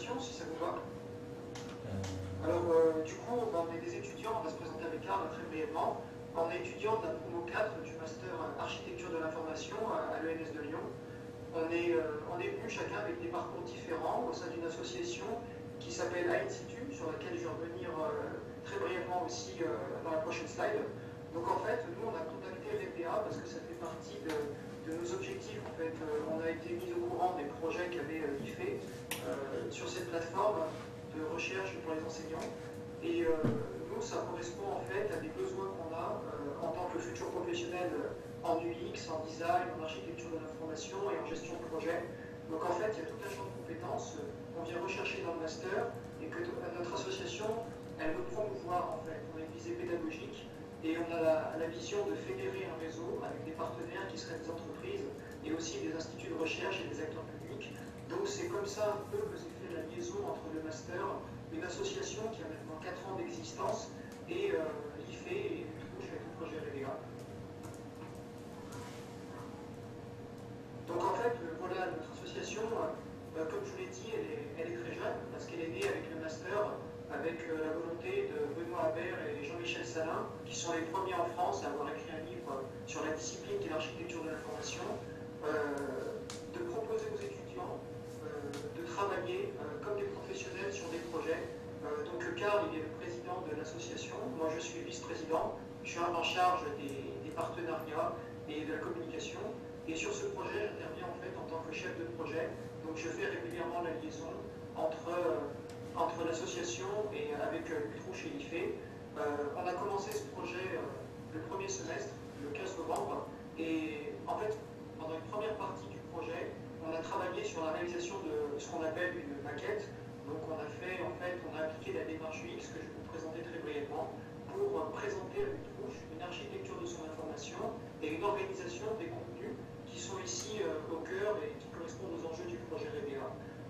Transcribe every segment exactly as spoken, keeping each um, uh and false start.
présentation, si ça vous va. Alors, euh, du coup, on est des étudiants, on va se présenter avec Karl très brièvement. On est étudiant de la promo quatre du master architecture de l'information à, à l'E N S de Lyon. On est, euh, on est venus chacun avec des parcours différents au sein d'une association qui s'appelle A-Institu, sur laquelle je vais revenir euh, très brièvement aussi euh, dans la prochaine slide. Donc en fait, nous, on a contacté R P A parce que ça fait partie de, de nos objectifs. En fait, euh, on a été mis au courant des projets qu'avait euh, I F E euh, sur cette plateforme de recherche pour les enseignants. Et euh, nous, ça correspond en fait à des besoins qu'on a euh, en tant que futurs professionnels en U X, en design, en architecture de l'information et en gestion de projet. Donc en fait, il y a tout un champ de compétences qu'on vient rechercher dans le master et que notre association, elle veut promouvoir en fait. On a une visée pédagogique et on a la, la vision de fédérer un réseau avec des partenaires qui seraient des entreprises et aussi des instituts de recherche et des acteurs publics. Donc c'est comme ça un peu que s'est fait la liaison entre le master, une association qui a maintenant quatre ans d'existence, et euh, l'I F E et Utrouche avec le projet R P A. Donc en fait, euh, voilà, notre association, euh, comme je vous l'ai dit, elle est, elle est très jeune, parce qu'elle est née avec le master, avec euh, la volonté de Benoît Habert et Jean-Michel Salin, qui sont les premiers en France à avoir écrit un livre sur la discipline qui est l'architecture de l'information, euh, de proposer aux étudiants euh, de travailler euh, comme des professionnels sur des projets. Euh, donc Karl, il est le président de l'association, moi je suis vice-président, je suis en charge des, des partenariats et de la communication. Et sur ce projet, j'interviens en fait en tant que chef de projet. Donc je fais régulièrement la liaison entre, euh, entre l'association et avec euh, Utrouche et I F E. Euh, on a commencé ce projet euh, le premier semestre, le quinze novembre. Et en fait, pendant une première partie du projet, on a travaillé sur la réalisation de ce qu'on appelle une maquette. Donc on a fait, en fait, on a appliqué la démarche U X que je vais vous présenter très brièvement pour euh, présenter à Utrouche une architecture de son information et une organisation des contenus qui sont ici euh, au cœur et qui correspondent aux enjeux du projet R P A.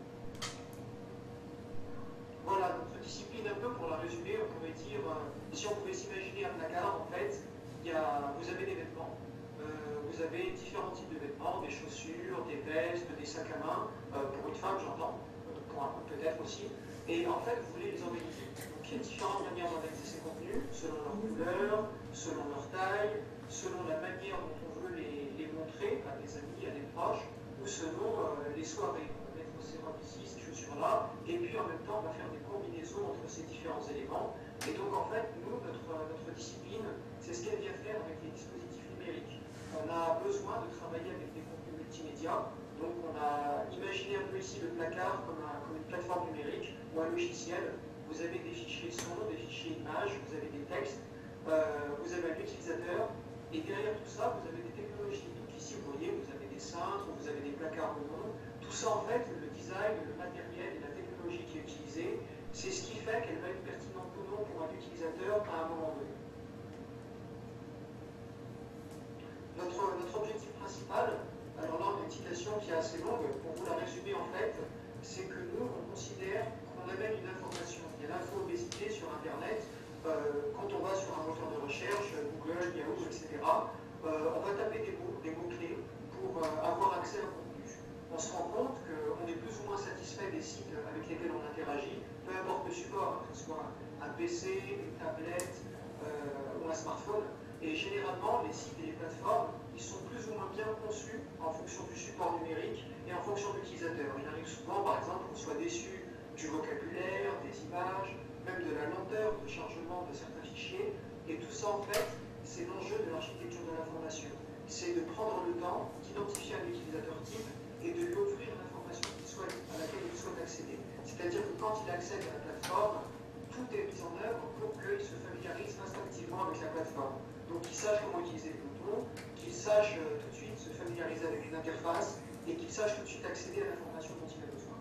Voilà, notre discipline un peu pour la résumer, on pourrait dire, euh, si on pouvait s'imaginer un placard, en fait, il y a, vous avez des vêtements, euh, vous avez différents types de vêtements, des chaussures, des vestes, des sacs à main, euh, pour une femme j'entends, euh, pour un homme peut-être aussi, et en fait vous voulez les organiser. Donc il y a différentes manières d'organiser ces contenus, selon leur couleur, selon leur taille, selon la manière dont on veut les, les montrer à des amis, à des proches, ou selon euh, les soirées. On va mettre ces robes ici, ces chaussures-là, et puis en même temps on va faire des combinaisons entre ces différents éléments. Et donc en fait, nous, notre, notre discipline, c'est ce qu'elle vient faire avec les dispositifs numériques. On a besoin de travailler avec des contenus multimédia, donc on a imaginé un peu ici le placard comme, un, comme une plateforme numérique ou un logiciel. Vous avez des fichiers son, des fichiers images, vous avez des textes, euh, vous avez un utilisateur, et derrière tout ça, vous avez des technologies. Donc ici, vous voyez, vous avez des cintres, vous avez des placards au nom. Tout ça, en fait, le design, le matériel et la technologie qui est utilisée, c'est ce qui fait qu'elle va être pertinente ou non pour un utilisateur à un moment donné. Notre, notre objectif principal, alors là, on a une citation qui est assez longue, pour vous la résumer en fait, c'est que nous, on considère qu'on amène une information. Il y a l'info-obésité sur Internet. Euh, quand on va sur un moteur de recherche, Google, Yahoo, et cetera, euh, on va taper des mots, des mots-clés pour euh, avoir accès à un contenu. On se rend compte qu'on est plus ou moins satisfait des sites avec lesquels on interagit, peu importe le support, que ce soit un P C, une tablette euh, ou un smartphone. Et généralement, les sites et les plateformes, ils sont plus ou moins bien conçus en fonction du support numérique et en fonction de l'utilisateur. Il arrive souvent, par exemple, qu'on soit déçu du vocabulaire, des images, même de la lenteur de chargement de certains fichiers. Et tout ça, en fait, c'est l'enjeu de l'architecture de l'information. C'est de prendre le temps d'identifier un utilisateur type et de lui offrir l'information à laquelle il souhaite accéder. C'est-à-dire que quand il accède à la plateforme, tout est mis en œuvre pour qu'il se familiarise instinctivement avec la plateforme. Donc qu'il sache comment utiliser le bouton, qu'il sache euh, tout de suite se familiariser avec une interface et qu'il sache tout de suite accéder à l'information dont il a besoin.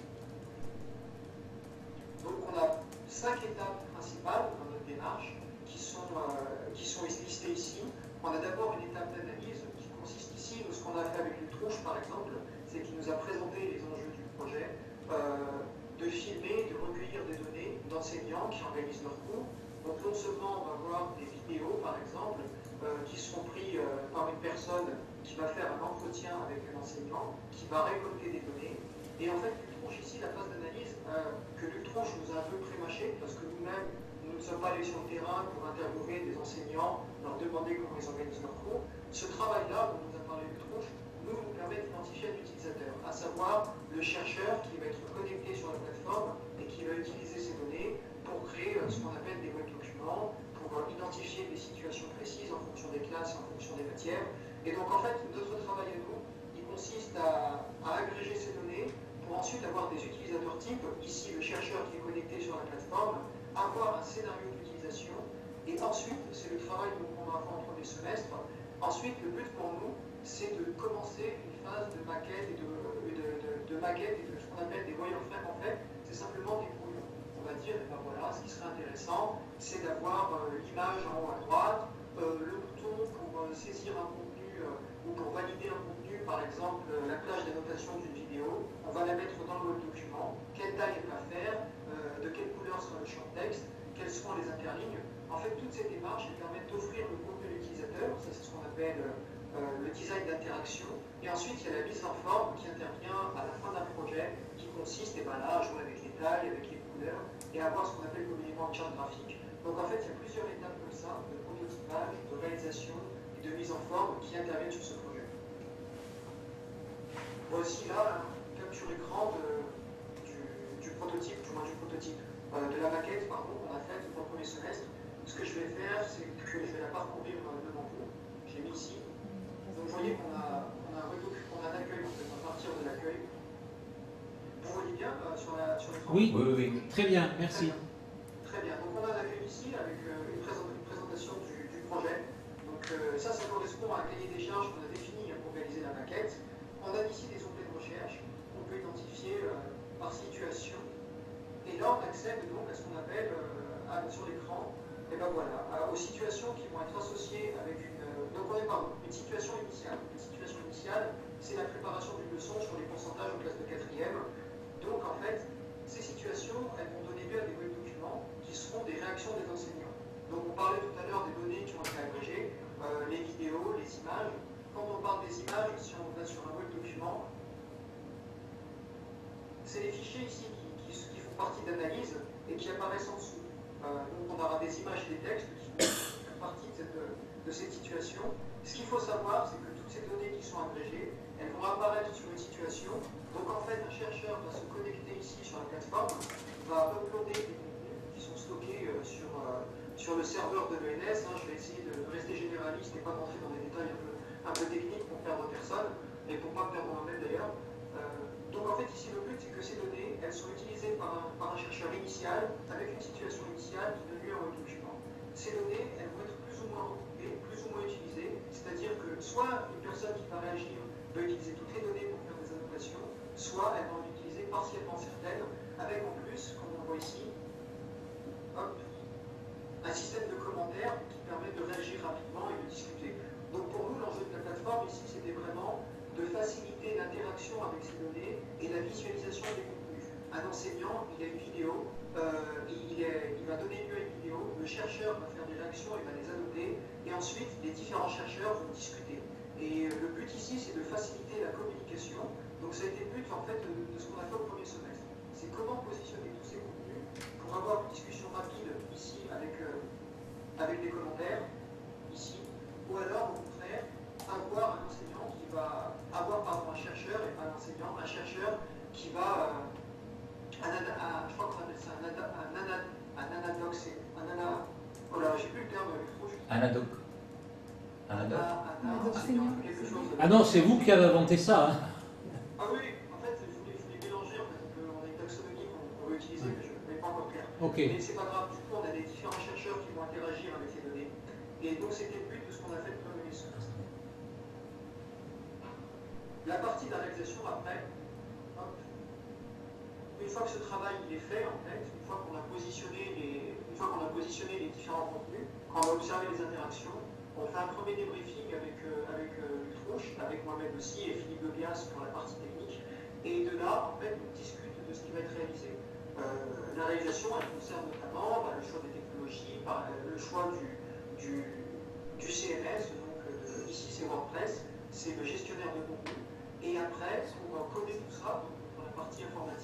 Donc on a cinq étapes principales dans notre démarche qui sont, euh, qui sont listées ici. On a d'abord une étape d'analyse qui consiste ici, ce qu'on a fait avec Utrouche par exemple, c'est qu'il nous a présenté les enjeux du projet, euh, de filmer, de recueillir des données d'enseignants qui organisent leurs cours. Donc non seulement on va voir des vidéos par exemple, euh, qui seront prises euh, par une personne qui va faire un entretien avec un enseignant, qui va récolter des données, et en fait Utrouche ici aussi la phase d'analyse euh, que Luc Tronche nous a un peu prémâché, parce que nous-mêmes, nous ne sommes pas allés sur le terrain pour interviewer des enseignants, leur demander comment ils organisent leurs cours. Ce travail-là, dont nous a parlé Luc Tronche, nous, nous permet d'identifier un utilisateur, à savoir le chercheur qui va être connecté sur la plateforme et qui va utiliser ces données pour créer euh, ce qu'on appelle des web documents, pour euh, identifier des situations précises en fonction des classes, en fonction des matières. Et donc, en fait, notre travail à nous, il consiste à, à agréger ces données pour ensuite avoir des utilisateurs types, ici le chercheur qui est connecté sur la plateforme, avoir un scénario d'utilisation, et ensuite, c'est le travail qu'on va faire en premier semestre. Ensuite, le but pour nous, c'est de commencer une phase de maquette et de, de, de, de maquette et de ce qu'on appelle des wireframes. En fait, c'est simplement des brouillons. On va dire, ben voilà, ce qui serait intéressant, c'est d'avoir euh, l'image en haut à droite, euh, le bouton pour euh, saisir un contenu euh, ou pour valider un contenu, par exemple euh, la plage d'annotation d'une vidéo. On va la mettre dans le web document. Quelle taille elle va faire, euh, de quelle couleur sera le champ de texte, quelles seront les interlignes. En fait, toutes ces démarches elles permettent d'offrir le contenu à l'utilisateur. Ça, c'est ce qu'on appelle euh, le design d'interaction. Et ensuite, il y a la mise en forme qui intervient à la fin d'un projet, qui consiste eh ben là, à jouer avec les tailles, avec les couleurs, et à avoir ce qu'on appelle communément une charte graphique. Donc en fait, il y a plusieurs étapes comme ça, de prototypage, de réalisation et de mise en forme qui interviennent sur ce projet. Voici là une capture écran de, du, du prototype, du moins du prototype, euh, de la maquette pardon, qu'on a faite pour le premier semestre. Ce que je vais faire, c'est que je vais la parcourir devant vous. Je l'ai mis ici. Donc vous voyez qu'on a, on a, un, on a un accueil en fait, à partir de l'accueil. Vous voyez bien euh, sur la sur l'écran? Oui, oui, oui, très bien, merci. Très bien. Très bien. Donc on a un accueil ici avec euh, une, présent, une présentation du, du projet. Donc euh, ça, ça correspond à un cahier des charges qu'on a défini pour réaliser la maquette. On a ici des onglets de recherche qu'on peut identifier euh, par situation. Et là, on accède donc à ce qu'on appelle euh, à, sur l'écran, et ben voilà, à, aux situations qui vont être associées avec une. Euh, donc on est pardon, une situation initiale. Une situation initiale, c'est la préparation d'une leçon sur les pourcentages en classe de quatrième. Donc en fait, ces situations, elles vont donner lieu à des web documents qui seront des réactions des enseignants. Donc on parlait tout à l'heure des données qui ont été agrégées, euh, les vidéos, les images. Quand on parle des images, si on va sur un web document, c'est les fichiers ici qui, qui, qui font partie d'analyse et qui apparaissent en dessous. Euh, donc on aura des images et des textes qui font partie de cette, de cette situation. Ce qu'il faut savoir, c'est que toutes ces données qui sont agrégées, elles vont apparaître sur une situation. Donc en fait, un chercheur va se connecter ici sur la plateforme, va uploader des contenus qui sont stockés euh, sur, euh, sur le serveur de l'E N S. Hein. Je vais essayer de rester généraliste et pas d'entrer dans des détails un peu, un peu techniques pour perdre personne, et pour pas me perdre moi-même d'ailleurs. Euh, donc en fait, ici, le but, c'est que ces données, elles sont utilisées par un, par un chercheur initial, avec une situation initiale qui donne lieu à un document. Ces données, elles vont être plus ou moins recoupées, plus ou moins utilisées, c'est-à-dire que soit une personne qui va réagir va utiliser toutes les données pour faire des annotations, soit elle va en utiliser partiellement certaines, avec en plus, comme on voit ici, hop, un système de commentaires qui permet de réagir rapidement et de discuter. Donc pour nous, l'enjeu de la plateforme ici, c'était vraiment de faciliter l'interaction avec ces données et la visualisation des contenus. Un enseignant, il a une vidéo, euh, il, est, il va donner lieu à une vidéo, le chercheur va faire des réactions, il va les annoter, et ensuite les différents chercheurs vont discuter. Et le but ici, c'est de faciliter la communication. Donc ça a été le but en fait de, de ce qu'on a fait au premier semestre. C'est comment positionner tous ces contenus pour avoir une discussion rapide ici avec, euh, avec des commentaires, ici, ou alors au contraire, avoir un enseignant qui va avoir pardon, un chercheur et pas un enseignant, un chercheur qui va euh, un, un, je crois qu'on appelle ça un anadoc, un, ana, un anadoc, c'est un ana, oh là, j'ai plus le terme rouge. Anadoc. Anadoc. Quelque chose. Ah non, c'est vous qui avez inventé ça. Hein. Ah oui, en fait, je voulais, je voulais mélanger, en fait, on a une taxonomie qu'on veut utiliser, mais je ne mets pas encore clair. Okay. Mais c'est pas grave, du coup, on a des différents chercheurs qui vont interagir avec les données. Et donc, c'était le but de ce qu'on a fait le premier semestre. La partie de la réalisation, après, hop, une fois que ce travail il est fait, en fait, une fois qu'on a positionné les, une fois qu'on a positionné les différents contenus, quand on a observé les interactions, on fait un premier débriefing avec, euh, avec euh, Luc Tronche, avec moi-même aussi et Philippe Lebias pour la partie technique. Et de là, en fait, on discute de ce qui va être réalisé. Euh, la réalisation, elle concerne notamment bah, le choix des technologies, bah, le choix du, du, du C M S, donc euh, ici c'est WordPress, c'est le gestionnaire de contenu. Et après, pour coder tout ça, donc, pour la partie informatique,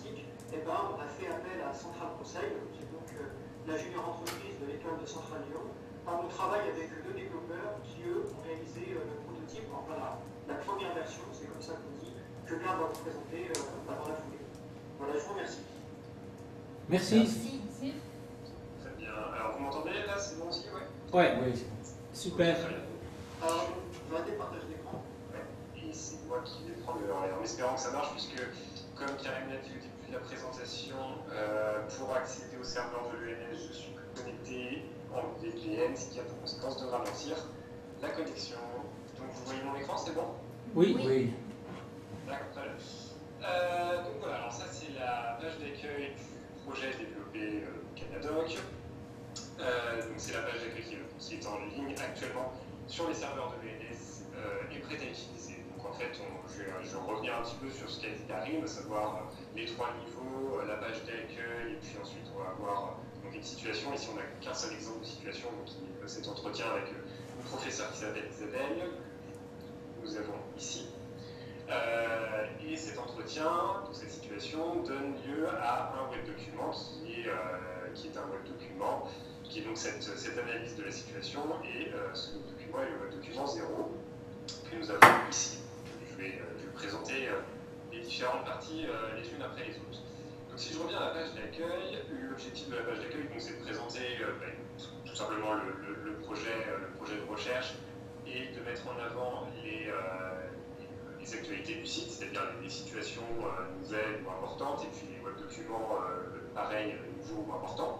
eh ben, on a fait appel à Central Conseil, c'est donc euh, la junior entreprise de l'école de Central Lyon. On travaille avec deux développeurs qui, eux, ont réalisé euh, le prototype, enfin la, la première version, c'est comme ça qu'on dit, que Karl va vous présenter euh, dans la foulée. Voilà, je vous remercie. Merci. Merci. Très bien. Alors, vous m'entendez là? C'est bon aussi? Ouais. Ouais, oui. Super. Très bien. Alors, je vais arrêter le partage d'écran. Ouais. Et c'est moi qui vais prendre le relais en espérant que ça marche, puisque, comme Karim l'a dit au début de la présentation, euh, pour accéder au serveur de l'E N S, je suis connecté en V P N, ce qui a pour conséquence de ralentir la connexion. Donc, vous voyez mon écran, c'est bon? Oui, Oui. oui. D'accord, très bien. Euh, donc voilà, alors ça c'est la page d'accueil du projet développé euh, Canadoc. Euh, donc c'est la page d'accueil qui, qui est en ligne actuellement sur les serveurs de l'E N S euh, et prête à utiliser. Donc en fait, on, je, vais, je vais revenir un petit peu sur ce qu'a dit Karim, à savoir euh, les trois niveaux, euh, la page d'accueil, et puis ensuite on va avoir euh, donc une situation. Ici on n'a qu'un seul exemple de situation, donc qui est cet entretien avec euh, une professeure qui s'appelle Isabelle, que nous avons ici. Euh, et cet entretien, donc cette situation, donne lieu à un web document qui est, euh, qui est un web document, qui est donc cette, cette analyse de la situation, et euh, ce web document est le web document zéro que nous avons ici. Je vais, euh, je vais présenter euh, les différentes parties euh, les unes après les autres. Donc si je reviens à la page d'accueil, l'objectif de la page d'accueil, c'est de présenter euh, ben, tout simplement le, le, le, projet, euh, le projet de recherche et de mettre en avant les euh, les actualités du site, c'est-à-dire les situations euh, nouvelles ou importantes, et puis les web documents euh, pareils, nouveaux ou importants.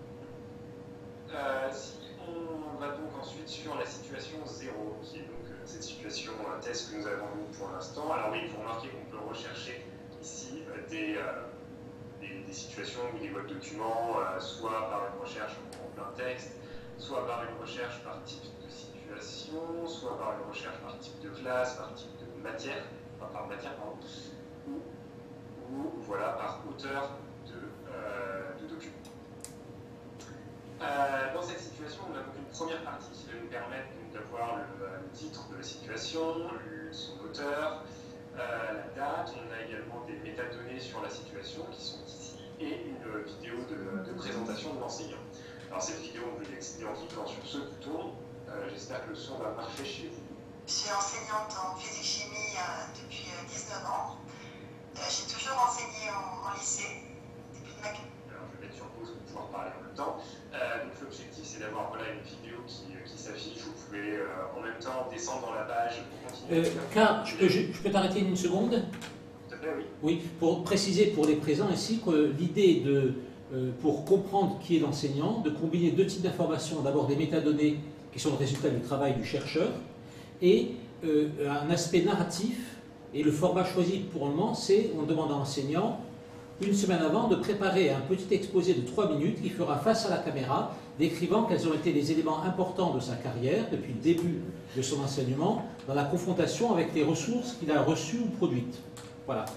Euh, si on va donc ensuite sur la situation zéro, qui est donc euh, cette situation euh, test que nous avons nous pour l'instant. Alors oui, il faut remarquer qu'on peut rechercher ici euh, des, euh, des, des situations ou des web documents, euh, soit par une recherche en plein texte, soit par une recherche par type de situation, soit par une recherche par type de classe, par type de matière, enfin par matière, pardon, ou, ou voilà, par auteur de, euh, de document. Euh, dans cette situation, on a donc une première partie qui va nous permettre d'avoir le, le titre de la situation, le, son auteur, euh, la date. On a également des métadonnées sur la situation qui sont ici et une vidéo de, de présentation de l'enseignant. Alors cette vidéo, on peut y accéder en cliquant sur ce bouton. Euh, J'espère que le son va marcher chez vous. Je suis enseignante en physique-chimie euh, depuis euh, dix-neuf ans. Euh, J'ai toujours enseigné en, en lycée, depuis ma... Alors je vais mettre sur pause pour pouvoir parler en même temps. Euh, donc l'objectif c'est d'avoir voilà, une vidéo qui, qui s'affiche. Vous pouvez euh, en même temps descendre dans la page pour continuer. Euh, Karl, je peux, je, je peux t'arrêter une seconde? Tout à fait, oui. Oui, pour préciser pour les présents ici que l'idée de, euh, pour comprendre qui est l'enseignant, de combiner deux types d'informations. D'abord des métadonnées qui sont le résultat du travail du chercheur, et euh, un aspect narratif. Et le format choisi pour le moment, c'est on demande à l'enseignant, une semaine avant, de préparer un petit exposé de trois minutes qui fera face à la caméra, décrivant quels ont été les éléments importants de sa carrière depuis le début de son enseignement, dans la confrontation avec les ressources qu'il a reçues ou produites. Voilà.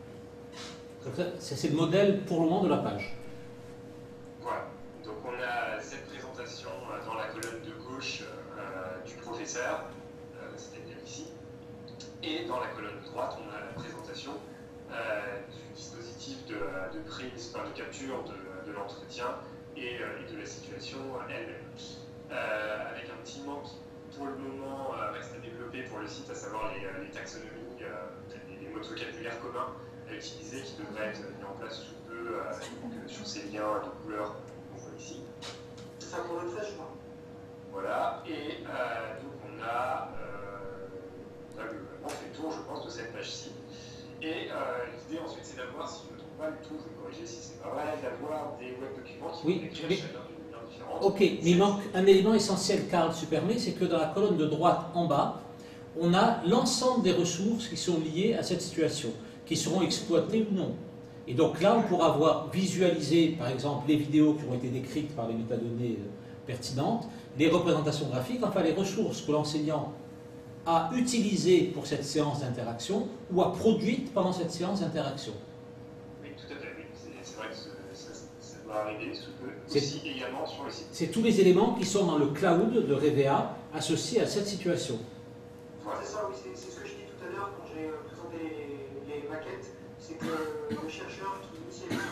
C'est le modèle pour le moment de la page. Voilà. Donc on a cette présentation dans la colonne de gauche euh, du professeur, c'est-à-dire ici, et dans la colonne de droite, on a la présentation euh, du dispositif de, de prise, enfin, de capture de, de l'entretien et, euh, et de la situation elle-même. Euh, avec un petit manque qui, pour le moment, euh, reste à développer pour le site, à savoir les, les taxonomies, euh, les, les mots de vocabulaire communs à utiliser qui devraient être mis en place sous peu euh, donc, sur ces liens de couleurs qu'on voit ici. Ça pour le treize juin. Voilà, et euh, donc on a, euh, on a globalement fait le tour, je pense, de cette page-ci. Et euh, l'idée ensuite, c'est d'avoir, si je ne me trompe pas du tout, je vais corriger si c'est pas vrai, d'avoir des web documents qui Oui, vont écrire mais... chacun d'une manière différente. Ok, mais il manque un élément essentiel, Karl, si tu permets, c'est que dans la colonne de droite en bas, on a l'ensemble des ressources qui sont liées à cette situation, qui seront exploitées ou non. Et donc là, on pourra voir visualiser, par exemple, les vidéos qui ont été décrites par les métadonnées pertinentes, les représentations graphiques, enfin les ressources que l'enseignant a utilisées pour cette séance d'interaction ou a produites pendant cette séance d'interaction. Oui, tout à fait, oui. C'est vrai que ça, ça doit arriver sous peu, aussi également sur le site. C'est tous les éléments qui sont dans le cloud de Revea associés à cette situation. Voilà. C'est ça, oui, c'est ce que je dis tout à l'heure quand j'ai présenté les, les maquettes, c'est que le chercheur qui initialise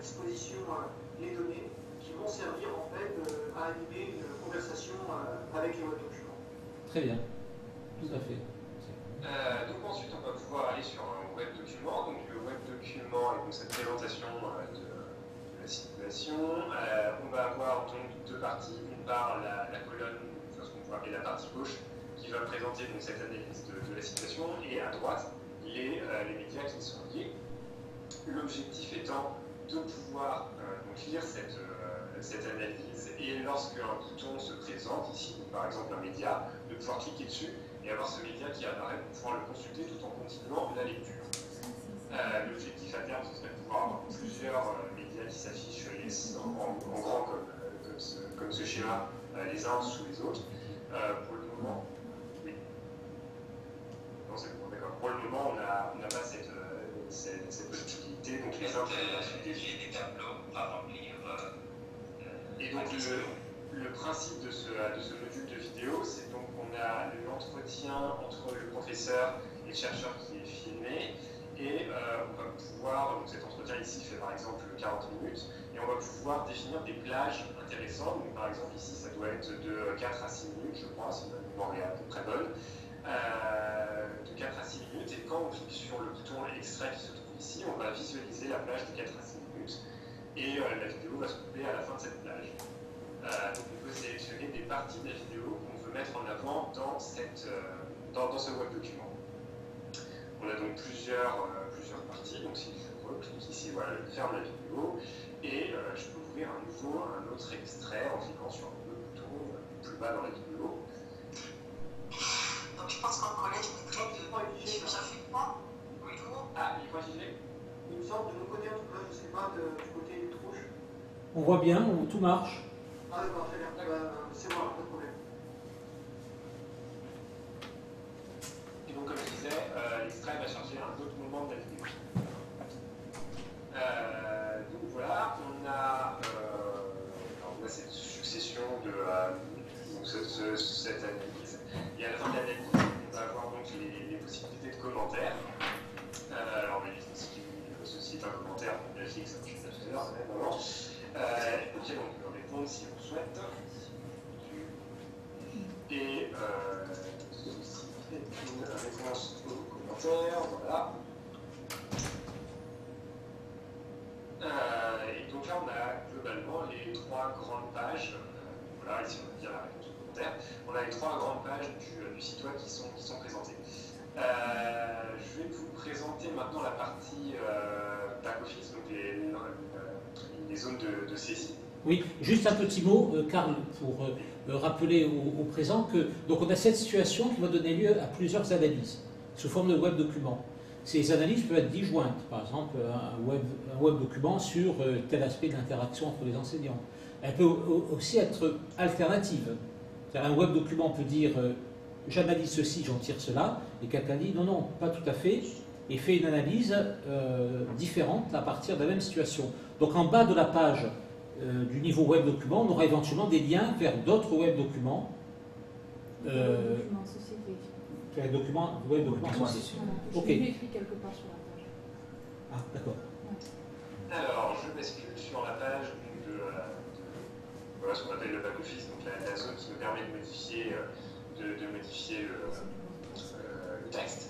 disposition les données qui vont servir en fait à animer une conversation avec les web documents. Très bien, tout à fait. Euh, donc ensuite, on va pouvoir aller sur un web document. Donc le web document et donc cette présentation euh, de, de la situation. Euh, on va avoir donc deux parties. D'une part, la, la colonne, enfin, ce qu'on peut appeler la partie gauche, qui va présenter donc, cette analyse de, de la situation, et à droite, les, euh, les médias qui sont liés. L'objectif étant de pouvoir euh, donc, lire cette, euh, cette analyse, et lorsqu'un bouton se présente, ici, donc, par exemple un média, de pouvoir cliquer dessus et avoir ce média qui apparaît pour pouvoir le consulter tout en continuant la lecture. Euh, L'objectif à terme, ce serait de pouvoir avoir plusieurs euh, médias qui s'affichent en, en, en grand comme, euh, comme, ce, comme ce schéma, euh, les uns sous les autres. Euh, pour le moment, oui. Non, c'est bon, d'accord. Pour le moment, on n'a on a pas cette, euh, cette, cette possibilité. Donc les uns peuvent consulter des tableaux à remplir. Euh, et donc le, le principe de ce, de ce module de vidéo, c'est donc qu'on a l'entretien entre le professeur et le chercheur qui est filmé, et euh, on va pouvoir, donc cet entretien ici fait par exemple quarante minutes, et on va pouvoir définir des plages intéressantes. Donc par exemple ici ça doit être de quatre à six minutes, je crois, si ma mémoire est à peu près bonne, euh, de quatre à six minutes, et quand on clique sur le bouton extrait qui se trouve ici, on va visualiser la plage de quatre à six minutes, et euh, la vidéo va se couper à la fin de cette plage. Euh, donc on peut sélectionner des parties de la vidéo qu'on veut mettre en avant dans, cette, euh, dans, dans ce web document. On a donc plusieurs, euh, plusieurs parties, donc si je reclique ici, voilà, je ferme la vidéo, et euh, je peux ouvrir à nouveau un autre extrait en cliquant sur le bouton plus bas dans la vidéo. Donc je pense qu'en collège, on est très de... Ça fait quoi? Ah, il est pas figé? Il me semble de mon côté en tout cas, je ne sais pas, de, du côté du trouche. On voit bien, on, tout marche. Ah d'accord, très bien, bah, c'est moi, pas de problème. Et donc comme je disais, euh, l'extrait va charger un autre moment de la vidéo. Euh, donc voilà, on a, euh, on a cette succession de euh, donc ce, ce, cette analyse. Et à la fin de l'analyse, on va avoir donc les, les possibilités de commentaires. Euh, alors, ce qui suscite un commentaire pour Belgique, ça marche tout à l'heure, même avant. Euh, ok, donc on peut répondre si on souhaite. Et euh, ceci est une réponse aux commentaires, voilà. Euh, et donc là, on a globalement les trois grandes pages. Euh, voilà, ici on va dire la réponse aux commentaires. On a les trois grandes pages du, du site web qui sont, qui sont présentées. Euh, je vais vous présenter maintenant la partie euh, back-office, donc les, les, les zones de, de saisie. Oui, juste un petit mot, euh, Karl, pour euh, rappeler au, au présent que donc on a cette situation qui va donner lieu à plusieurs analyses sous forme de web documents. Ces analyses peuvent être disjointes, par exemple un web, un web document sur euh, tel aspect de l'interaction entre les enseignants. Elle peut aussi être alternative. C'est-à-dire un web document peut dire euh, j'analyse ceci, j'en tire cela, et quelqu'un dit non, non, pas tout à fait, et fait une analyse euh, différente à partir de la même situation. Donc en bas de la page euh, du niveau web document, on aura éventuellement des liens vers d'autres web documents. Euh, Document société. vers les documents, web documents associés. Je Ok. l'ai écrit quelque part sur la page. Ah, d'accord. Alors, je bascule sur la page de, de, de voilà, ce qu'on appelle le back-office, donc la, la zone qui me permet de modifier, de, de modifier le, euh, le texte.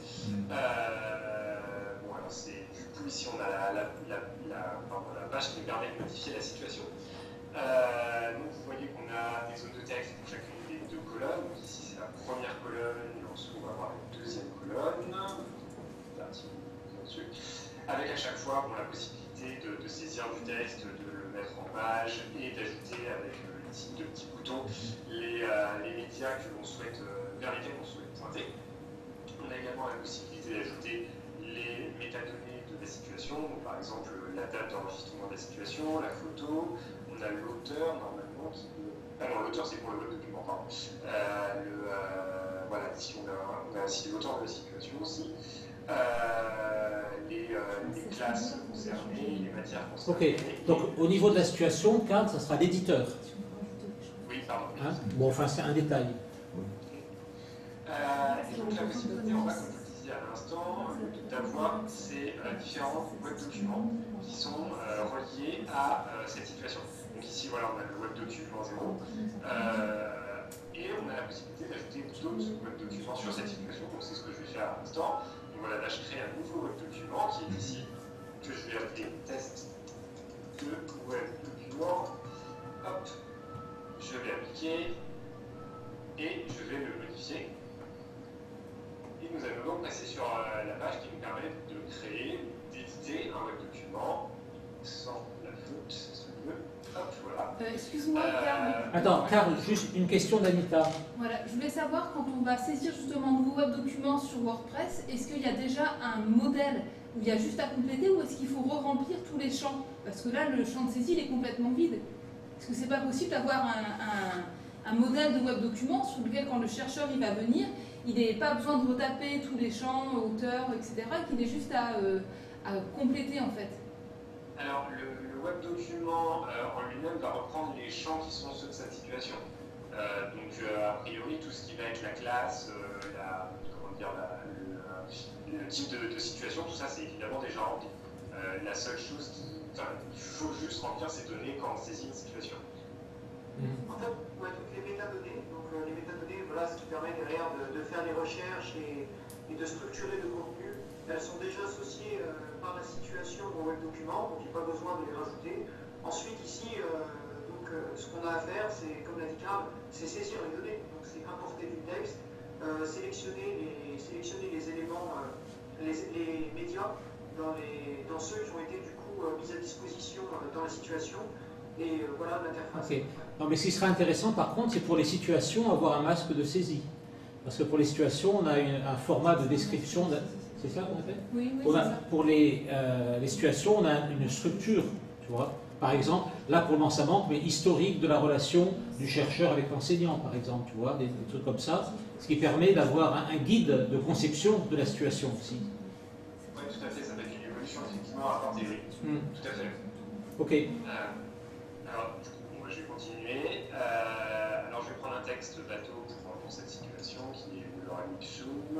Euh, bon, alors c'est du coup ici on a la, la, la, la, pardon, la page qui me permet de modifier la situation. Euh, donc vous voyez qu'on a des zones de texte pour chacune des deux colonnes. Donc ici c'est la première colonne, et ensuite on va avoir la deuxième colonne. Là, dessus. Avec à chaque fois bon, la possibilité de, de saisir du texte, de le mettre en page et d'ajouter avec euh, le type de petits boutons les, euh, les médias que l'on souhaite, euh, vers lesquels on souhaite pointer. On a également la possibilité d'ajouter les métadonnées de la situation, donc par exemple la date d'enregistrement de la situation, la photo, on a l'auteur normalement qui peut... Ah non, l'auteur c'est pour le web document, pardon. Euh, le, euh, voilà, ici on a, on a ainsi l'auteur de la situation aussi. Euh, les, euh, les classes concernées, les matières concernées. Ok, donc au niveau de la situation, Karl, ça sera l'éditeur. Oui, pardon. Hein, bon, enfin, c'est un détail. Euh, et donc la possibilité, on va, comme je le disais à l'instant, d'avoir ces euh, différents web documents qui sont euh, reliés à euh, cette situation. Donc ici, voilà, on a le web document zéro. Euh, et on a la possibilité d'ajouter d'autres web documents sur cette situation. Donc c'est ce que je vais faire à l'instant. Donc voilà, là je crée un nouveau web document qui est ici, que je vais appeler test de web document. Hop, je vais appliquer et je vais le modifier. Et nous allons donc passer sur euh, la page qui nous permet de créer, d'éditer un web document sans la faute, c'est mieux. Hop, voilà. Euh, Excuse-moi, Euh, Karl. Attends, Karl, juste une question d'Anita. Voilà, je voulais savoir, quand on va saisir justement un nouveau web document sur WordPress, est-ce qu'il y a déjà un modèle où il y a juste à compléter ou est-ce qu'il faut re-remplir tous les champs? Parce que là, le champ de saisie, il est complètement vide. Est-ce que c'est pas possible d'avoir un, un, un modèle de web document sur lequel, quand le chercheur il va venir, il n'ait pas besoin de retaper tous les champs, auteurs, et cetera, qu'il ait juste à, euh, à compléter en fait? Alors, le, le web document euh, en lui-même va reprendre les champs qui sont ceux de sa situation. Euh, donc, euh, a priori, tout ce qui va être la classe, euh, la, comment dire, la, le, le type de, de situation, tout ça, c'est évidemment déjà rempli. Euh, la seule chose qui, enfin, il faut juste remplir ces données quand on saisit une situation. En fait, ouais, toutes les métadonnées, donc euh, les métadonnées, voilà ce qui permet derrière de, de faire les recherches et, et de structurer le contenu, elles sont déjà associées euh, par la situation au web document, donc il n'y a pas besoin de les rajouter. Ensuite, ici, euh, donc, euh, ce qu'on a à faire, c'est, comme l'a dit Karl, c'est saisir les données, donc c'est importer du texte, euh, sélectionner, les, sélectionner les éléments, euh, les, les médias dans, les, dans ceux qui ont été du coup euh, mis à disposition euh, dans la situation. Et euh, voilà l'interface. Ok. Non, mais ce qui sera intéressant par contre, c'est pour les situations avoir un masque de saisie. Parce que pour les situations, on a une, un format de description. De... C'est ça qu'on appelle? Oui, oui, on a, c'est ça. Pour les, euh, les situations, on a une structure. Tu vois. Par exemple, là pour le moment ça manque, mais historique de la relation du chercheur avec l'enseignant, par exemple. Tu vois, des, des trucs comme ça. Ce qui permet d'avoir un, un guide de conception de la situation aussi. Oui, tout à fait, ça va être une évolution effectivement à apporter. Hmm. Tout à fait. Ok. Euh, alors, du coup, moi, je vais continuer. Euh, alors, je vais prendre un texte bateau pour, pour cette situation qui est Lorem Ipsum.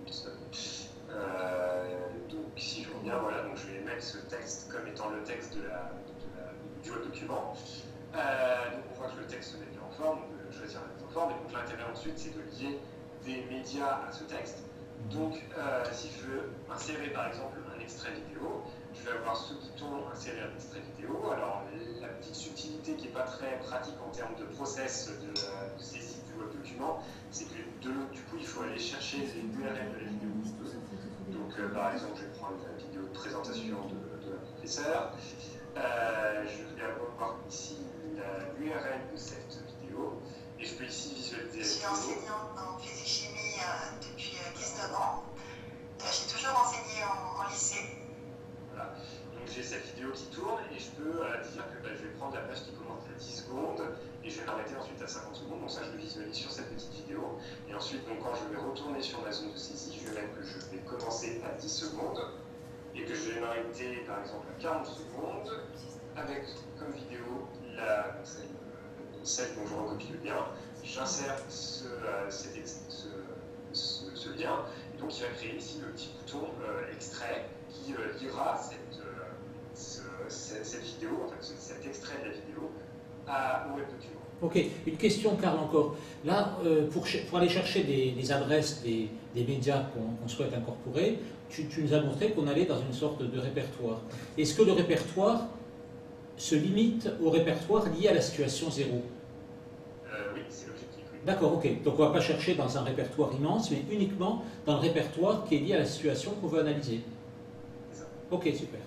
Euh, donc, si je reviens, voilà, donc je vais mettre ce texte comme étant le texte de la, de la, du web document. Euh, donc, on voit que le texte se met bien en forme, on peut choisir la mise en forme. Et donc, l'intérêt ensuite, c'est de lier des médias à ce texte. Donc, euh, si je veux insérer par exemple un extrait vidéo, je vais avoir ce bouton insérer un extrait vidéo. Alors, la petite subtilité qui n'est pas très pratique en termes de process de, de saisie du web document, c'est que de l'autre, du coup, il faut aller chercher les U R L de la vidéo. Donc, euh, par exemple, je vais prendre la vidéo de présentation de, de la professeure. Euh, je vais avoir ici l'U R L de cette vidéo. Et je peux ici visualiser. Je suis enseignante en physique-chimie euh, depuis euh, dix-neuf ans. Euh, J'ai toujours enseigné en, en lycée. Voilà. Donc j'ai cette vidéo qui tourne et je peux euh, dire que bah, je vais prendre la page qui commence à dix secondes et je vais m'arrêter ensuite à cinquante secondes. Donc ça, je le visualise sur cette petite vidéo. Et ensuite, donc, quand je vais retourner sur ma zone de saisie, je vais mettre que je vais commencer à dix secondes et que je vais m'arrêter par exemple à quarante secondes avec comme vidéo la, celle, celle dont je recopie le lien. J'insère ce, euh, cet ex, ce, ce, ce lien, et donc il va créer ici le petit bouton euh, extrait qui euh, lira cette, euh, ce, cette, cette vidéo, en fait, cet extrait de la vidéo à, au web document. Ok, une question, Karl, encore. Là, euh, pour, pour aller chercher des, des adresses des, des médias qu'on qu'on souhaite incorporer, tu, tu nous as montré qu'on allait dans une sorte de répertoire. Est-ce que le répertoire se limite au répertoire lié à la situation zéro? euh, Oui, c'est l'objectif. Oui. D'accord, ok. Donc on ne va pas chercher dans un répertoire immense, mais uniquement dans le répertoire qui est lié à la situation qu'on veut analyser. C'est ça. Ok, super.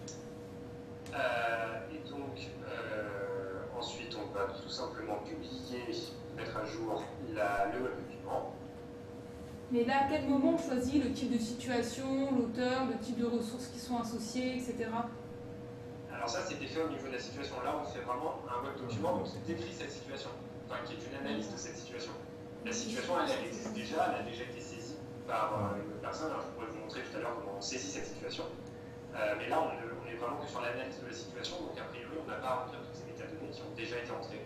Euh, et donc, euh, ensuite, on va tout simplement publier, mettre à jour la, le web document. Mais là, à quel moment on choisit le type de situation, l'auteur, le type de ressources qui sont associées, et cetera? Alors ça, c'était fait au niveau de la situation. Là, on fait vraiment un web document donc qui décrit cette situation, enfin qui est une analyse de cette situation. La situation, elle, elle existe déjà, elle a déjà été saisie par euh, une personne. Alors, je pourrais vous montrer tout à l'heure comment on saisit cette situation. Euh, mais là, on, on est vraiment que sur l'analyse de la situation, donc a priori, on n'a pas à remplir toutes ces métadonnées qui ont déjà été entrées.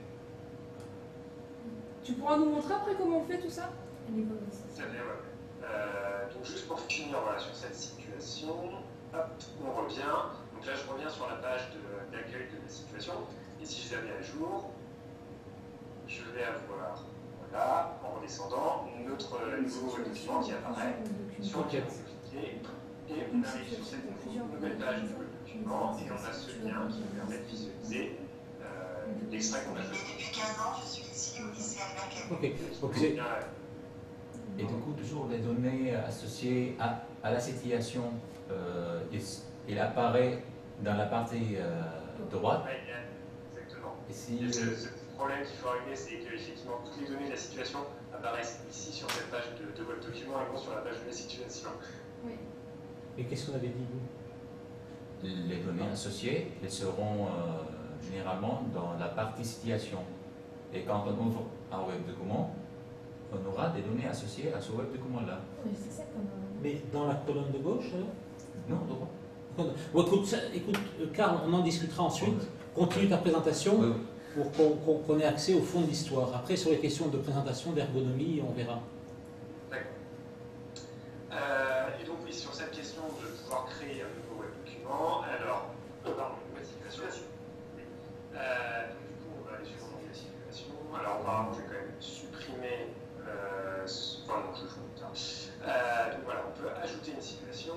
Tu pourras nous montrer après comment on fait tout ça? Tout à fait, ouais. Euh, donc juste pour finir voilà, sur cette situation, hop, on revient. Donc là, je reviens sur la page d'accueil de, de la situation. situations. Et si je les mets à jour, je vais avoir, voilà, en redescendant, notre nouveau document qui apparaît, sur lequel on peut cliquer. Et on arrive sur cette nouvelle page du document et on a ce lien qui nous permet de visualiser euh, l'extrait qu'on a fait. Et depuis quinze ans, je suis ici au lycée Albert Ok. Donc, Donc, c'est- Et du coup, toujours les données associées à, à la situation, euh, il, il apparaît dans la partie euh, droite. Ouais, exactement. Et si, Et ce, ce problème qu'il faut régler, c'est qu'effectivement, toutes les données de la situation apparaissent ici sur cette page de, de votre document et non sur la page de la situation. Oui. Et qu'est-ce qu'on avait dit, vous? les données associées, elles seront euh, généralement dans la partie situation. Et quand on ouvre un web document, on aura des données associées à ce web document-là. Oui, c'est ça comme. Mais dans la colonne de gauche, alors? Non, droit. Bon, écoute, ça- écoute, euh, Karl, on en discutera ensuite. Continue ta présentation Oui, pour qu'on qu'on- qu'on ait accès au fond de l'histoire. Après, sur les questions de présentation, d'ergonomie, on verra. D'accord. Euh, et donc, oui, sur cette question de pouvoir créer un nouveau web document, alors, euh, pardon, une nouvelle situation. Oui. Euh, donc, du coup, on va aller sur l'onglet situation. Alors, apparemment, je vais quand même supprimer. Euh, ce- enfin, non, je le fais comme ça. Euh, donc, voilà, on peut ajouter une situation.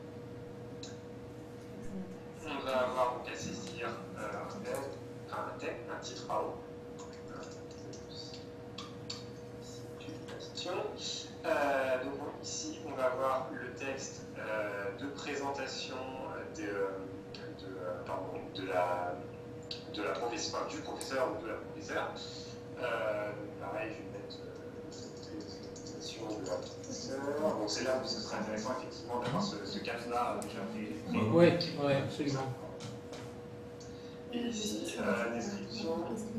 On va avoir donc à saisir euh, un texte, enfin, un, texte, un titre, pardon. Situation. Euh, donc bon, ici, on va avoir le texte euh, de présentation de, de, euh, pardon, de la, de la professeur, enfin, du professeur ou de la professeure. Euh, donc pareil, je vais mettre euh, cette présentation de la professeure. Donc c'est là où ce serait intéressant effectivement d'avoir ce, ce cadre-là déjà fait. fait- Oui, oui, absolument. Et ici, euh, description,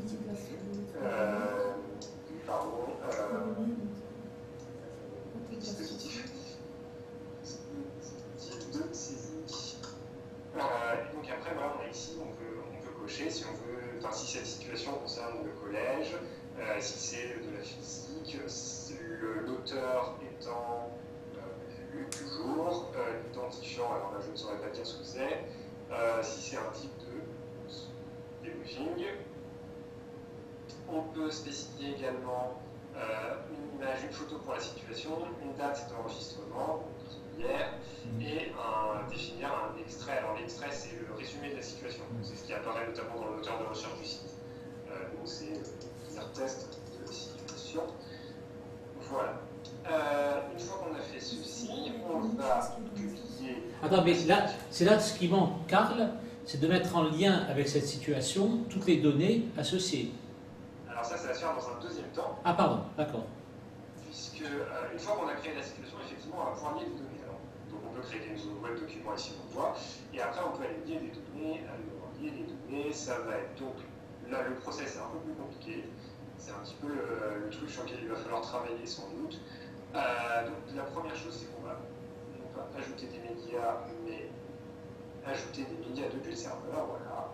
euh, pardon, euh, dispositif, dispositif de saisie. Euh, et donc après, voilà, on a ici, on peut, on peut cocher si on veut, enfin si cette situation concerne le collège, euh, si c'est de la physique, si le- l'auteur étant euh, lu toujours, euh, l'identifiant, alors là je ne saurais pas dire ce que c'est, euh, si c'est un type de debugging. On peut spécifier également euh, une image, une photo pour la situation, une date d'enregistrement, hier, et un, définir un extrait. Alors l'extrait, c'est le résumé de la situation. C'est ce qui apparaît notamment dans le moteur de recherche du site. Euh, donc c'est un test de la situation. Voilà. Euh, une fois qu'on a fait ceci, on va publier. Attends, mais là, c'est là ce qui manque, Karl, c'est de mettre en lien avec cette situation toutes les données associées. Alors ça, ça va se faire dans un deuxième temps. Ah, pardon, d'accord. Puisque euh, une fois qu'on a créé la situation, effectivement, on va pouvoir lier des données. Alors, donc on peut créer des nouveaux web documents ici, on le voit, et après on peut aller lier des données, alors lier des données, ça va être donc, là le process est un peu plus compliqué, c'est un petit peu le, le truc sur lequel il va falloir travailler sans doute. Euh, donc la première chose, c'est qu'on va non pas ajouter des médias, mais ajouter des médias depuis le serveur, voilà.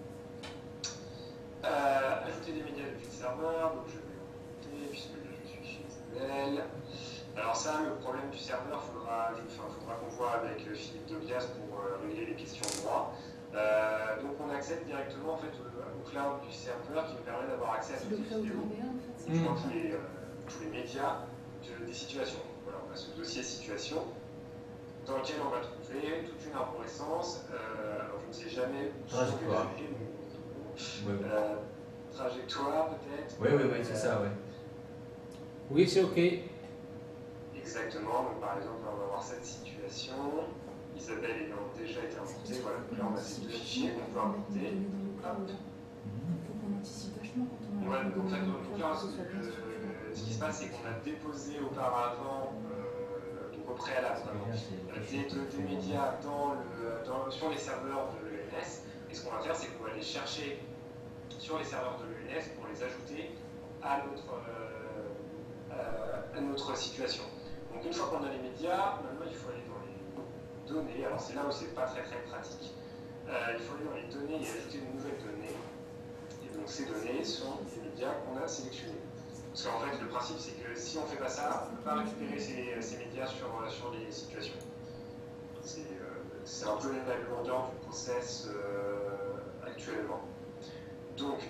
Euh, ajouter des médias depuis le serveur, donc je vais monter, puisque là je suis chez Isabelle. Alors ça, le problème du serveur, il faudra, enfin, faudra qu'on voit avec Philippe Dobias pour euh, régler les questions de droit. Euh, donc on accède directement en fait, au, au cloud du serveur qui nous permet d'avoir accès à toutes les vidéos, Mmh. tous, les, euh, tous les médias de- des situations. Donc, voilà, on a ce dossier situation dans lequel on va trouver toute une arborescence. Euh, alors je ne sais jamais où Trajectoire. je vais aller, mais- Oui, euh, trajectoire peut-être. oui, oui, oui, c'est ça, oui. Oui, c'est OK. Exactement, donc par exemple on va avoir cette situation, Isabelle ayant déjà été importée, voilà, donc là on a ces deux fichiers qu'on peut importer. Hop. Il faut qu'on anticipe vachement quand on a. Ouais, donc, en fait, donc là, ce, que- ce qui se passe, c'est qu'on a déposé auparavant, euh, donc au préalable, vraiment, euh, des, de- des médias dans le, dans- sur les serveurs de l'E N S. Et ce qu'on va faire, c'est qu'on va les chercher sur les serveurs de l'E N S pour les ajouter à notre, euh, euh, à notre situation. Donc une fois qu'on a les médias, maintenant il faut aller dans les données. Alors c'est là où c'est pas très très pratique. Euh, il faut aller dans les données et ajouter de nouvelles données. Et donc ces données sont les médias qu'on a sélectionnés. Parce qu'en fait le principe c'est que si on ne fait pas ça, on ne peut pas récupérer ces, ces médias sur, sur les situations. C'est euh, c'est un peu la lourdeur du process euh, actuellement.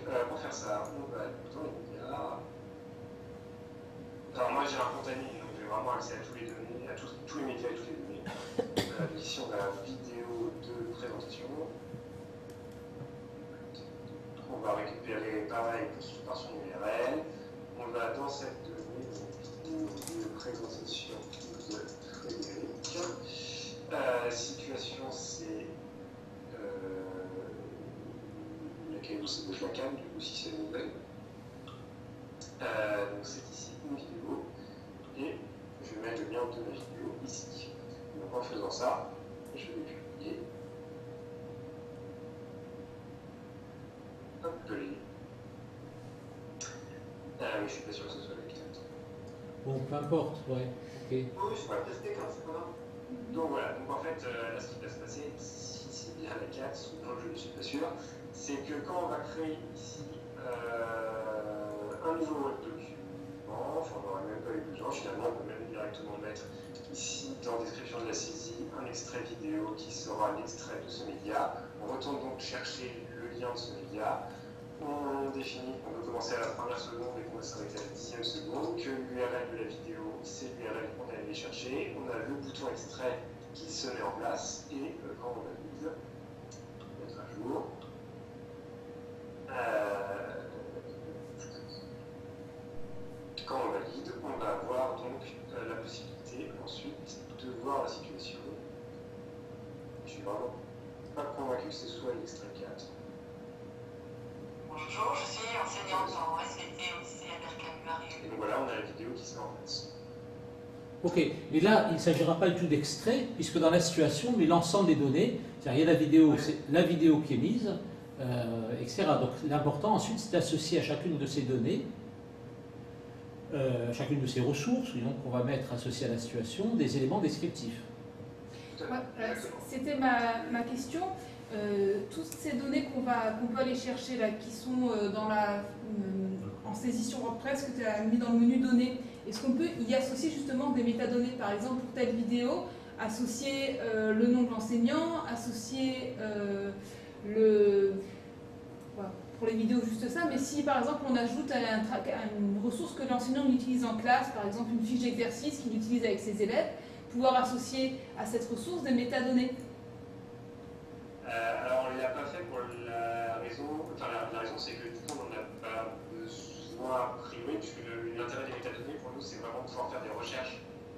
euh, pour faire ça, on va dans les médias. Alors moi j'ai un compte admin, donc j'ai vraiment accès à tous les données, à tous, tous les médias et toutes les données. Euh, ici on a la vidéo de présentation. On va récupérer pareil par son U R L. On va dans cette donnée, vidéo de présentation de Frédéric. Euh, situation c'est euh, laquelle c'est de la cam, du coup si c'est nouvelle. Euh, donc c'est ici une vidéo et je vais mettre le lien de ma vidéo ici. Donc en faisant ça, je vais publier. Hop, le lien. Euh, mais je suis pas sûr que ce soit le cas. Bon, peu importe, ouais, ok. Oui, je vais tester quand c'est pas grave. Donc voilà, donc en fait, euh, là ce qui va se passer, si c'est bien la quatre, ou non, je ne suis pas sûr, c'est que quand on va créer ici euh, un nouveau web document, enfin on n'aura même pas eu besoin, finalement on peut même directement mettre ici dans la description de la saisie un extrait vidéo qui sera l'extrait de ce média. On retourne donc chercher le lien de ce média. On définit qu'on veut commencer à la première seconde et qu'on va s'arrêter à la dixième seconde, que l'U R L de la vidéo, c'est l'U R L qu'on est allé chercher. On a le bouton extrait qui se met en place et euh, quand on valide, mettre à jour, euh, quand on valide, on va avoir donc euh, la possibilité ensuite de voir la situation. Je suis vraiment pas convaincu que ce soit l'extrait quatre. Bonjour, je suis enseignante en S V T au lycée Albert Camus. Et donc voilà, on a la vidéo qui se met en place. Ok, mais là, il ne s'agira pas du tout d'extrait, puisque dans la situation, mais l'ensemble des données, c'est-à-dire il y a la vidéo, c'est la vidéo qui est mise, euh, et cetera. Donc l'important ensuite, c'est d'associer à chacune de ces données, euh, chacune de ces ressources, donc on va mettre associé à la situation, des éléments descriptifs. Ouais, euh, c'était ma, ma question. Euh, toutes ces données qu'on va qu'on peut aller chercher là, qui sont euh, dans la, euh, en saisie sur WordPress que tu as mis dans le menu données, est-ce qu'on peut y associer justement des métadonnées, par exemple pour telle vidéo, associer euh, le nom de l'enseignant, associer euh, le... Voilà, pour les vidéos juste ça, mais si par exemple on ajoute un, une ressource que l'enseignant utilise en classe, par exemple une fiche d'exercice qu'il utilise avec ses élèves, pouvoir associer à cette ressource des métadonnées. Euh, alors on ne l'a pas fait pour la raison, enfin la, la raison c'est que du coup on n'en a pas besoin a priori, puisque l'intérêt des métadonnées pour nous c'est vraiment de pouvoir faire des recherches.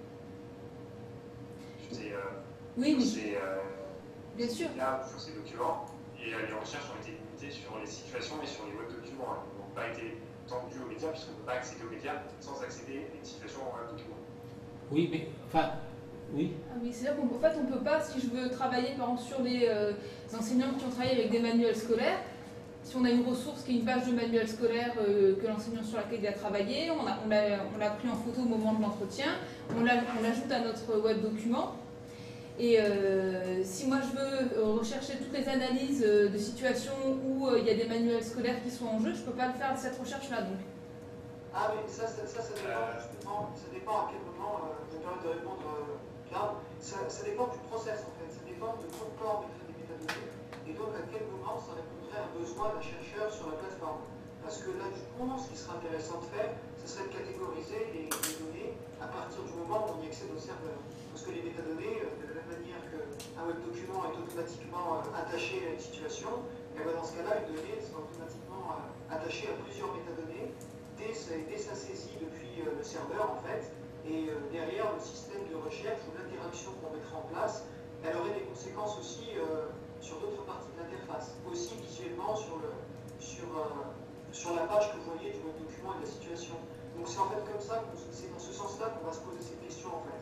C'est euh, oui, oui. Euh, bien sûr. Là sur ces documents, et euh, les recherches ont été limitées sur les situations et sur les web documents. Elles n'ont pas été tendues aux médias, puisqu'on ne peut pas accéder aux médias sans accéder à une situation en web document. Oui, mais enfin. Oui. Ah oui, c'est-à-dire qu'en fait, on ne peut pas, si je veux travailler par exemple sur les euh, enseignants qui ont travaillé avec des manuels scolaires, si on a une ressource qui est une page de manuel scolaire euh, que l'enseignant sur laquelle il a travaillé, on l'a on on l'a pris en photo au moment de l'entretien, on l'ajoute à notre web document. Et euh, si moi je veux rechercher toutes les analyses de situations où euh, il y a des manuels scolaires qui sont en jeu, je ne peux pas le faire cette recherche-là donc. Ah mais ça, ça, ça, ça dépend justement, ça dépend à quel moment, euh, je me permets de répondre. Euh, Ça, ça dépend du process en fait, ça dépend de pourquoi on mettrait des métadonnées et donc à quel moment ça répondrait à un besoin d'un chercheur sur la plateforme. Parce que là du coup, ce qui serait intéressant de faire, ce serait de catégoriser les, les données à partir du moment où on y accède au serveur. Parce que les métadonnées, de la même manière qu'un web document est automatiquement attaché à une situation, et bien dans ce cas-là, une donnée sera automatiquement attachée à plusieurs métadonnées dès, dès sa saisie depuis le serveur en fait. Et euh, derrière, le système de recherche ou l'interaction qu'on mettra en place, elle aurait des conséquences aussi euh, sur d'autres parties de l'interface, aussi visuellement sur, le, sur, euh, sur la page que vous voyez du web document et de la situation. Donc c'est en fait comme ça, c'est dans ce sens-là qu'on va se poser ces questions en fait.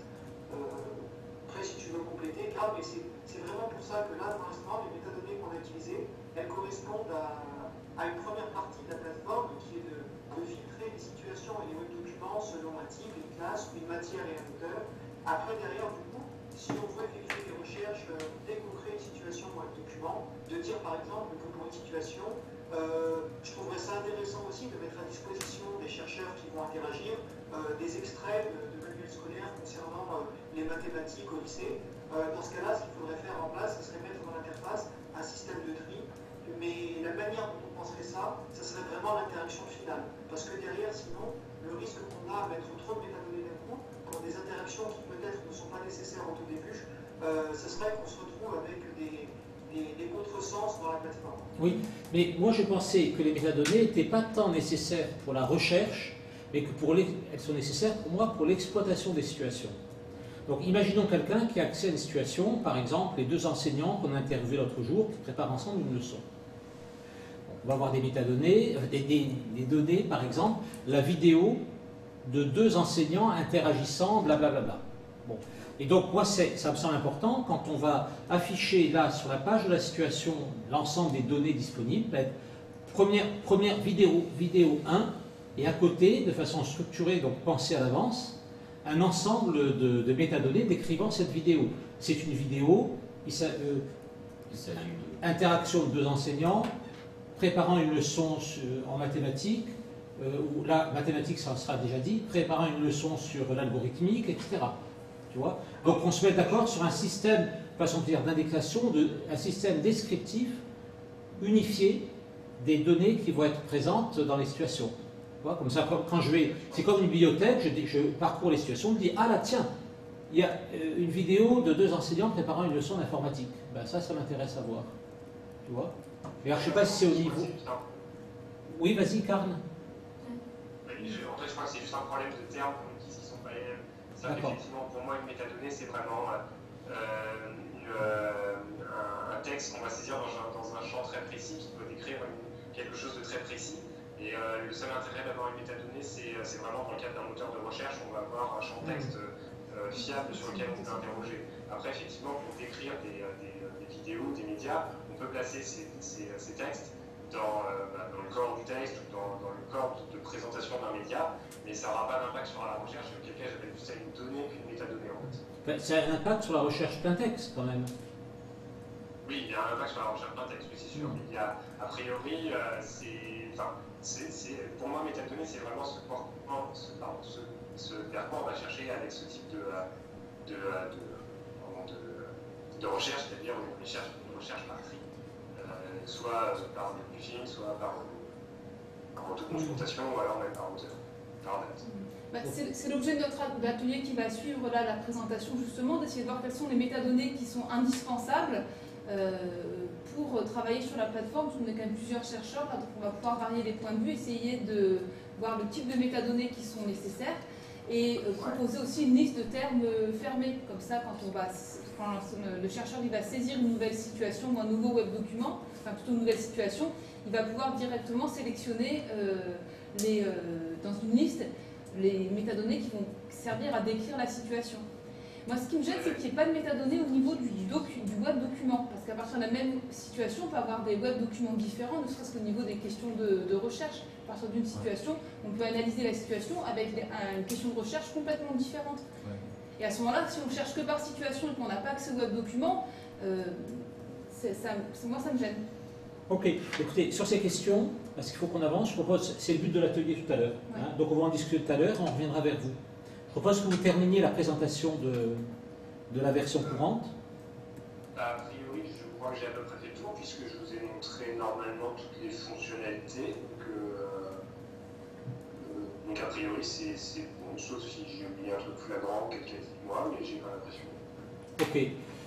Euh, après, si tu veux compléter, Carl, mais c'est vraiment pour ça que là, pour l'instant, les métadonnées qu'on a utilisées, elles correspondent à, à une première partie de la plateforme qui est de, de filtrer les situations et les web documents selon un type, une classe, une matière et un auteur. Après, derrière, du coup, si on veut effectuer des recherches euh, dès qu'on crée une situation ou un document, de dire par exemple que pour une situation, euh, je trouverais ça intéressant aussi de mettre à disposition des chercheurs qui vont interagir euh, des extraits de, de manuels scolaires concernant euh, les mathématiques au lycée. Euh, dans ce cas-là, ce qu'il faudrait faire en place, ce serait mettre dans l'interface un système de tri. Mais la manière dont on penserait ça, ça serait l'interaction finale. Parce que derrière, sinon, le risque qu'on a à mettre trop de métadonnées d'un coup, pour des interactions qui peut-être ne sont pas nécessaires au tout début, euh, ce serait qu'on se retrouve avec des, des, des contresens dans la plateforme. Oui, mais moi je pensais que les métadonnées n'étaient pas tant nécessaires pour la recherche, mais que pour les, elles sont nécessaires pour moi pour l'exploitation des situations. Donc imaginons quelqu'un qui a accès à une situation, par exemple les deux enseignants qu'on a interviewés l'autre jour qui préparent ensemble une leçon. Donc, on va avoir des métadonnées, des, des, des données, par exemple la vidéo de deux enseignants interagissant, blablabla. Bla, bla. Bon. Et donc moi ça me semble important quand on va afficher là sur la page de la situation l'ensemble des données disponibles, première, première vidéo, vidéo un, et à côté, de façon structurée, donc pensée à l'avance, un ensemble de, de métadonnées décrivant cette vidéo. C'est une vidéo, il s'agit euh, interaction de deux enseignants, préparant une leçon sur, en mathématiques, euh, ou là, mathématiques, ça sera déjà dit, préparant une leçon sur l'algorithmique, et cetera. Tu vois? Donc on se met d'accord sur un système, façon de dire, d'indexation, de, un système descriptif, unifié, des données qui vont être présentes dans les situations. Tu vois, comme ça, quand je vais, c'est comme une bibliothèque, je, je parcours les situations, je me dis, ah là, tiens, il y a une vidéo de deux enseignants préparant une leçon d'informatique. Ben ça, ça m'intéresse à voir. Tu vois? Et alors, je ne sais pas si c'est au niveau... Oui, vas-y, Karl. En fait, je crois que c'est juste un problème de termes qu'on utilise qui ne sont pas les mêmes. Ça, effectivement, pour moi, une métadonnée, c'est vraiment euh, une, euh, un, un texte qu'on va saisir dans un, dans un champ très précis qui peut décrire une, quelque chose de très précis. Et euh, le seul intérêt d'avoir une métadonnée, c'est vraiment dans le cadre d'un moteur de recherche, on va avoir un champ texte euh, fiable sur lequel on peut interroger. Après, effectivement, pour décrire des, des, des vidéos, des médias, on peut placer ces, ces, ces textes dans, euh, bah, dans le corps du texte ou dans, dans le corps de, de présentation d'un média, mais ça n'aura pas d'impact sur la recherche, auquel cas j'appelle plus ça une donnée qu'une métadonnée en fait. Ben, ça a un impact sur la recherche plein texte quand même. Oui, il y a un impact sur la recherche plein texte, oui, c'est sûr. Mais il y a, a priori, euh, c'est. Enfin, c'est, pour moi, métadonnées, c'est vraiment ce, ce, pardon, ce, ce vers quoi on va chercher avec ce type de, de, de, de, de recherche, c'est-à-dire une recherche, une recherche par tri, euh, soit par des films, soit par, par autoconsultation, ou alors même par auteur, par date. Bah, c'est l'objet de notre atelier qui va suivre là la présentation, justement, d'essayer de voir quelles sont les métadonnées qui sont indispensables euh, pour travailler sur la plateforme, parce qu'on est quand même plusieurs chercheurs, là, donc on va pouvoir varier les points de vue, essayer de voir le type de métadonnées qui sont nécessaires et euh, proposer aussi une liste de termes fermés. Comme ça, quand, on va, quand le chercheur il va saisir une nouvelle situation ou un nouveau web document, enfin plutôt une nouvelle situation, il va pouvoir directement sélectionner euh, les, euh, dans une liste les métadonnées qui vont servir à décrire la situation. Moi, ce qui me gêne, c'est qu'il n'y ait pas de métadonnées au niveau du, docu, du web document, parce qu'à partir de la même situation, on peut avoir des web documents différents, ne serait-ce qu'au niveau des questions de, de recherche. À partir d'une situation, on peut analyser la situation avec les, une question de recherche complètement différente. Ouais. Et à ce moment-là, si on cherche que par situation et qu'on n'a pas accès au web document, euh, ça, moi, ça me gêne. Ok, écoutez, sur ces questions, parce qu'il faut qu'on avance, je propose, c'est le but de l'atelier tout à l'heure, ouais. hein, donc on va en discuter tout à l'heure, on reviendra vers vous. Je propose que vous terminiez la présentation de, de la version courante. A priori, je crois que j'ai à peu près fait le tour, puisque je vous ai montré normalement toutes les fonctionnalités. Donc, euh, euh, donc a priori, c'est bon, sauf si j'ai oublié un truc flagrant, quelqu'un dit moi, mais j'ai pas l'impression. Ok.